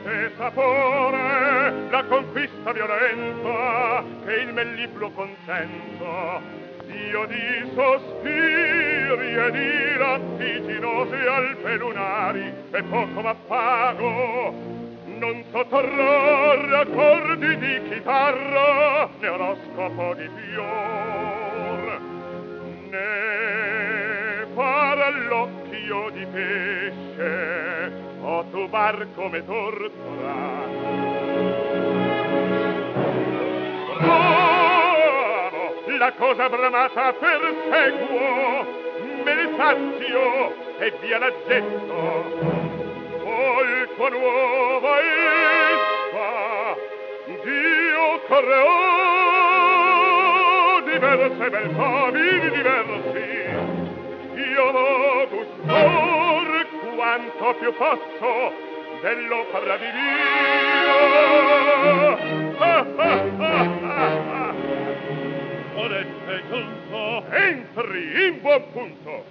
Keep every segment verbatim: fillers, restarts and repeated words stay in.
e sapore, la conquista violenta che il mellifluo consento, io di sospiri e di lattiginosi alpe lunari e poco m'appago, non sotterrare accordi di chitarra né oroscopo di fior, né fare all'occhio di pesce o tubar come tortura. Bravo! La cosa bramata perseguo, me ne sazio e via l'aggetto. Colpa nuova essa, Dio creò diverse beltà, vini diversi. Io vo gustor quanto più posso dell'opera divina. Ah, ah, ah, ah, ah. Volete giusto? Entri in buon punto.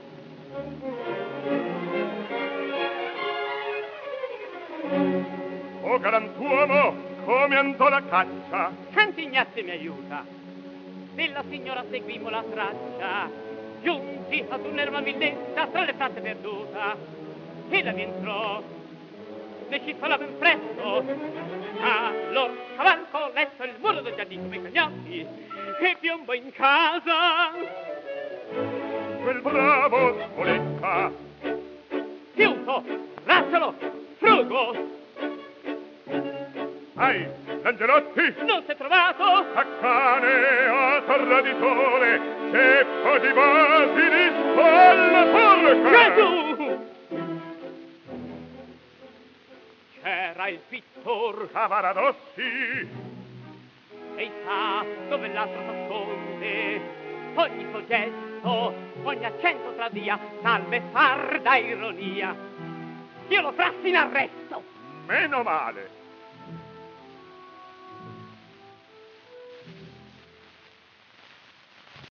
O galantuomo, come andò la caccia? Cantignazzi mi aiuta. Della signora seguimmo la traccia, giunti ad un'erba milletta tra le fratte perduta. E la rientrò, decifrò ben presto. Allora cavalco letto il muro del giardino come cagnati e piombo in casa. Quel bravo Spoletta. Chiuso, razzolo, frugo. Ai, Langelotti? Non si è trovato? A cane, a traditore, ceppo di basi di spalla porca! Gesù! C'era il pittor Cavaradossi. e sa dove l'altro nasconde ogni suo gesto, ogni accento tradia salve sarda ironia. Io lo trassi in arresto. Meno male.